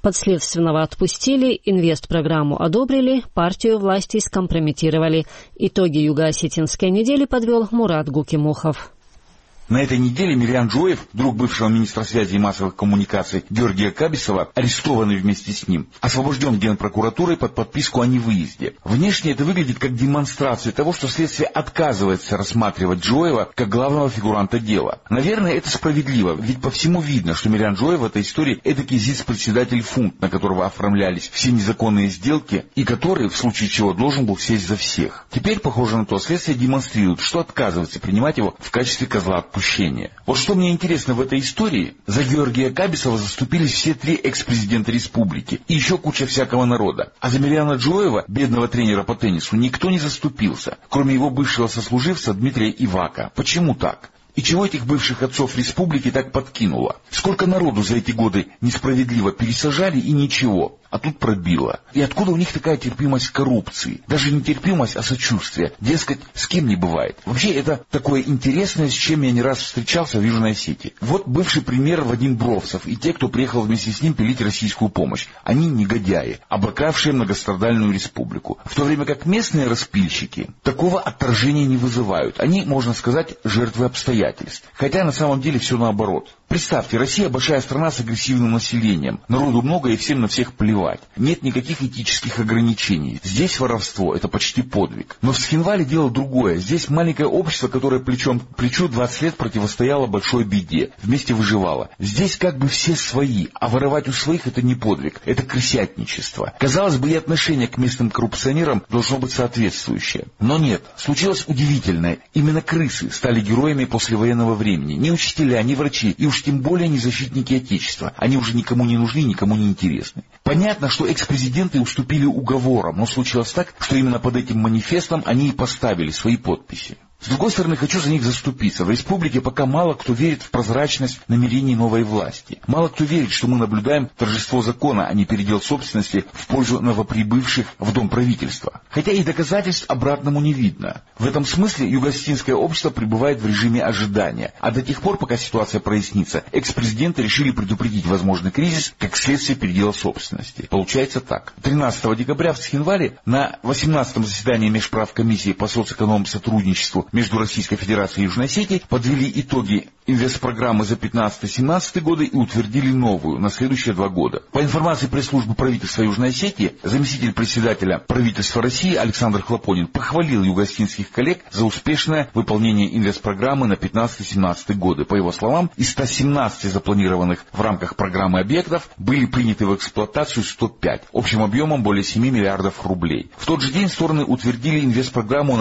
Подследственного отпустили, инвестпрограмму одобрили, партию власти скомпрометировали. Итоги юго-осетинской недели подвел Мурат Гукимухов. На этой неделе Мириан Джоев, друг бывшего министра связи и массовых коммуникаций Георгия Кабисова, арестованный вместе с ним, освобожден Генпрокуратурой под подписку о невыезде. Внешне это выглядит как демонстрация того, что следствие отказывается рассматривать Джоева как главного фигуранта дела. Наверное, это справедливо, ведь по всему видно, что Мириан Джоев в этой истории эдакий ЗИЦ-председатель фунт, на которого оформлялись все незаконные сделки и который, в случае чего, должен был сесть за всех. Теперь, похоже на то, следствие демонстрирует, что отказывается принимать его в качестве козла отпущения. Вот что мне интересно в этой истории, за Георгия Кабисова заступились все 3 экс-президента республики и еще куча всякого народа. А за Мириана Джоева, бедного тренера по теннису, никто не заступился, кроме его бывшего сослуживца Дмитрия Ивака. Почему так? И чего этих бывших отцов республики так подкинуло? Сколько народу за эти годы несправедливо пересажали и ничего, а тут пробило. И откуда у них такая терпимость к коррупции? Даже не терпимость, а сочувствие. Дескать, с кем не бывает. Вообще это такое интересное, с чем я не раз встречался в Южной Осетии. Вот бывший премьер Вадим Бровцев и те, кто приехал вместе с ним пилить российскую помощь. Они негодяи, обокравшие многострадальную республику. В то время как местные распильщики такого отторжения не вызывают. Они, можно сказать, жертвы обстоятельств. Хотя на самом деле все наоборот. Представьте, Россия большая страна с агрессивным населением. Народу много и всем на всех плевать. Нет никаких этических ограничений. Здесь воровство – это почти подвиг. Но в Схинвале дело другое. Здесь маленькое общество, которое плечом к плечу 20 лет противостояло большой беде. Вместе выживало. Здесь как бы все свои, а воровать у своих – это не подвиг. Это крысятничество. Казалось бы, и отношение к местным коррупционерам должно быть соответствующее. Но нет. Случилось удивительное. Именно крысы стали героями послевоенного времени. Ни учителя, ни врачи, и уж тем более не защитники Отечества. Они уже никому не нужны, никому не интересны. Понятно, что экс-президенты уступили уговорам, но случилось так, что именно под этим манифестом они и поставили свои подписи. С другой стороны, хочу за них заступиться. В республике пока мало кто верит в прозрачность намерений новой власти. Мало кто верит, что мы наблюдаем торжество закона, а не передел собственности в пользу новоприбывших в дом правительства. Хотя и доказательств обратному не видно. В этом смысле юго-осетинское общество пребывает в режиме ожидания. А до тех пор, пока ситуация прояснится, экс-президенты решили предупредить возможный кризис как следствие передела собственности. Получается так. 13 декабря в Схинвале на 18-м заседании Межправкомиссии по соцэконом-сотрудничеству между Российской Федерацией и Южной Осетией подвели итоги инвестпрограммы за 15-17 годы и утвердили новую на следующие 2 года. По информации пресс-службы правительства Южной Осетии, заместитель председателя правительства России Александр Хлопонин похвалил юго-осетинских коллег за успешное выполнение инвестпрограммы на 15-17 годы. По его словам, из 117 запланированных в рамках программы объектов были приняты в эксплуатацию 105, общим объемом более 7 миллиардов рублей. В тот же день стороны утвердили инвестпрограмму на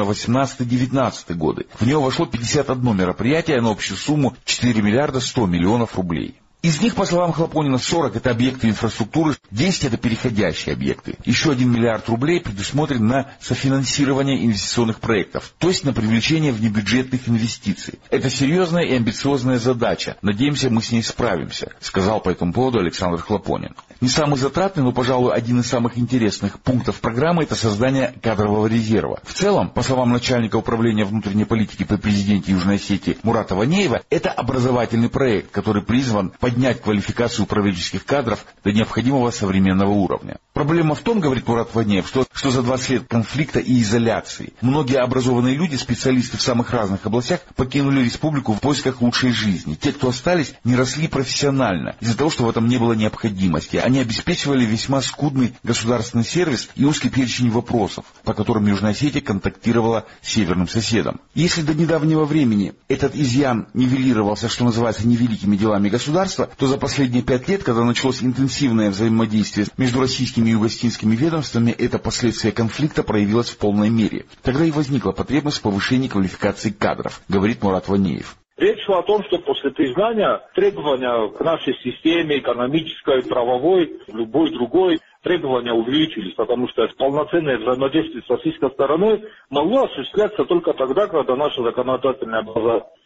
18-19 годы. В нее вошло 51 мероприятие на общую сумму 4 миллиарда 100 миллионов рублей. Из них, по словам Хлопонина, 40 – это объекты инфраструктуры, 10 – это переходящие объекты. Еще 1 миллиард рублей предусмотрен на софинансирование инвестиционных проектов, то есть на привлечение внебюджетных инвестиций. Это серьезная и амбициозная задача. Надеемся, мы с ней справимся, сказал по этому поводу Александр Хлопонин. Не самый затратный, но, пожалуй, один из самых интересных пунктов программы – это создание кадрового резерва. В целом, по словам начальника управления внутренней политики при президенте Южной Осетии Мурата Ванеева, это образовательный проект, который призван поднять квалификацию управленческих кадров до необходимого современного уровня. Проблема в том, говорит Мурат Ванеев, что за 20 лет конфликта и изоляции многие образованные люди, специалисты в самых разных областях, покинули республику в поисках лучшей жизни. Те, кто остались, не росли профессионально из-за того, что в этом не было необходимости. Они обеспечивали весьма скудный государственный сервис и узкий перечень вопросов, по которым Южная Осетия контактировала с северным соседом. Если до недавнего времени этот изъян нивелировался, что называется, невеликими делами государства, то за последние 5 лет, когда началось интенсивное взаимодействие между российскими и юго-осетинскими ведомствами, это последствие конфликта проявилось в полной мере. Тогда и возникла потребность в повышении квалификации кадров, говорит Мурат Ванеев. Речь шла о том, что после признания требования к нашей системе экономической, правовой, любой другой, требования увеличились, потому что полноценное взаимодействие с российской стороной могло осуществляться только тогда, когда наша законодательная база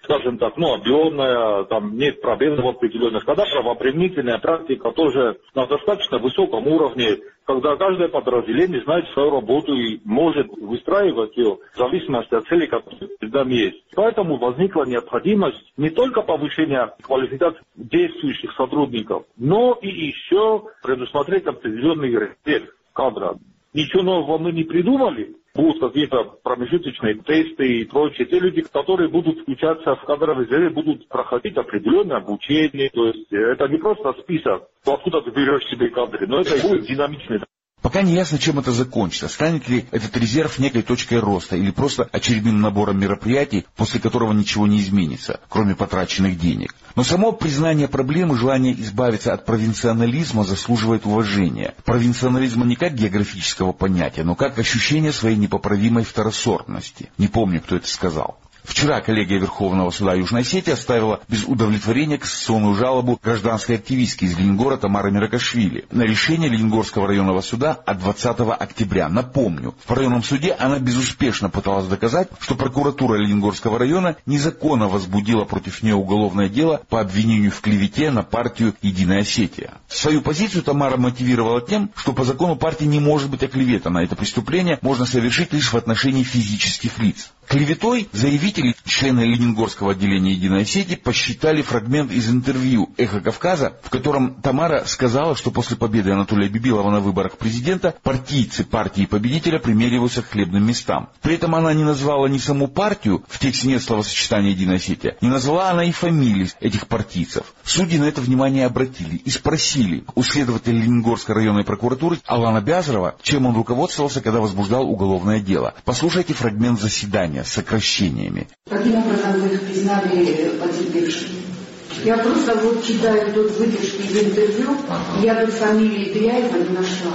скажем так, объемная, там нет пробелов определенных, когда правоприменительная практика тоже на достаточно высоком уровне, когда каждое подразделение знает свою работу и может выстраивать ее в зависимости от целей, которые перед нами есть. Поэтому возникла необходимость не только повышения квалификации действующих сотрудников, но и еще предусмотреть определенный резерв кадра. Ничего нового мы не придумали. Будут какие-то промежуточные тесты и прочее. Те люди, которые будут включаться в кадровый резерв, будут проходить определенное обучение. То есть это не просто список, откуда ты берешь себе кадры, но это будет динамичный. Пока не ясно, чем это закончится. Станет ли этот резерв некой точкой роста или просто очередным набором мероприятий, после которого ничего не изменится, кроме потраченных денег. Но само признание проблемы, желание избавиться от провинционализма заслуживает уважения. Провинционализма не как географического понятия, но как ощущение своей непоправимой второсортности. Не помню, кто это сказал. Вчера коллегия Верховного суда Южной Осетии оставила без удовлетворения кассационную жалобу гражданской активистки из Ленгора Тамары Миракашвили на решение Ленгорского районного суда от 20 октября. Напомню, в районном суде она безуспешно пыталась доказать, что прокуратура Ленгорского района незаконно возбудила против нее уголовное дело по обвинению в клевете на партию «Единая Осетия». Свою позицию Тамара мотивировала тем, что по закону партия не может быть оклеветана. Это преступление можно совершить лишь в отношении физических лиц. Клеветой заявители, члены Ленингорского отделения «Единой Осетии», посчитали фрагмент из интервью «Эхо Кавказа», в котором Тамара сказала, что после победы Анатолия Бибилова на выборах президента партийцы партии победителя примериваются к хлебным местам. При этом она не назвала ни саму партию, в тексте нет словосочетания «Единая Осетия», не назвала она и фамилии этих партийцев. Судьи на это внимание обратили и спросили у следователя Ленингорской районной прокуратуры Алана Бязарова, чем он руководствовался, когда возбуждал уголовное дело. Послушайте фрагмент заседания с сокращениями. Каким образом вы их признали потерпевшими? Я просто читаю тут выдержки из интервью, я тут фамилии Дряева не нашла.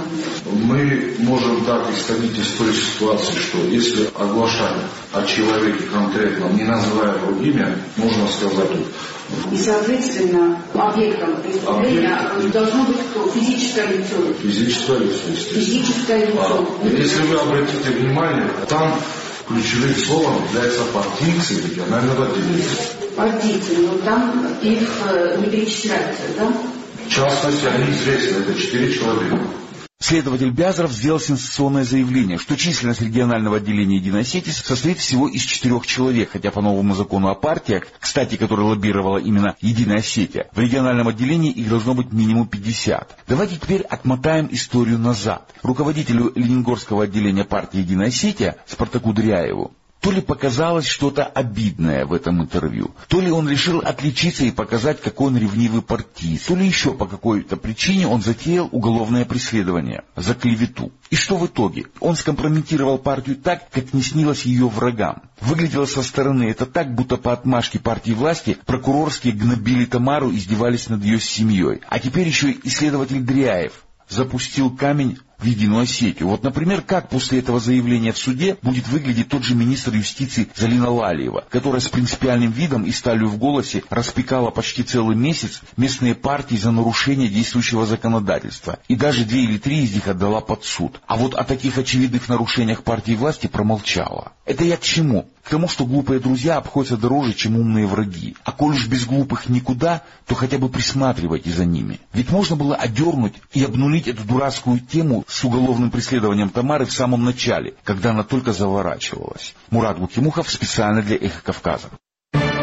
Мы можем так исходить из той ситуации, что если оглашать о человеке конкретно, не называя его имя, можно сказать тут. И, соответственно, объектом преступления должно быть кто? Физическое лицо. Физическое лицо, естественно. Физическое лицо. Если вы обратите внимание, там ключевым словом является партийцы регионального отделения. Партийцы, но там их не перечисляются, да? В частности, они известны, это 4 человека. Следователь Бязаров сделал сенсационное заявление, что численность регионального отделения «Единой Осетии» состоит всего из 4 человек, хотя по новому закону о партиях, кстати, который лоббировала именно «Единая Осетия», в региональном отделении их должно быть минимум 50. Давайте теперь отмотаем историю назад. Руководителю Ленингорского отделения партии «Единая Осетия» Спартаку Дряеву то ли показалось что-то обидное в этом интервью, то ли он решил отличиться и показать, какой он ревнивый партиец, то ли еще по какой-то причине он затеял уголовное преследование за клевету. И что в итоге? Он скомпрометировал партию так, как не снилось ее врагам. Выглядело со стороны это так, будто по отмашке партии власти прокурорские гнобили Тамару и издевались над ее семьей. А теперь еще и следователь Дряев запустил камень в Единую Осетию. Вот, например, как после этого заявления в суде будет выглядеть тот же министр юстиции Залина Лалиева, которая с принципиальным видом и сталью в голосе распекала почти целый месяц местные партии за нарушение действующего законодательства. И даже 2 или 3 из них отдала под суд. А вот о таких очевидных нарушениях партии власти промолчала. Это я к чему? К тому, что глупые друзья обходятся дороже, чем умные враги. А коль уж без глупых никуда, то хотя бы присматривайте за ними. Ведь можно было одернуть и обнулить эту дурацкую тему с уголовным преследованием Тамары в самом начале, когда она только заворачивалась. Мурат Гукимухов специально для «Эхо Кавказа».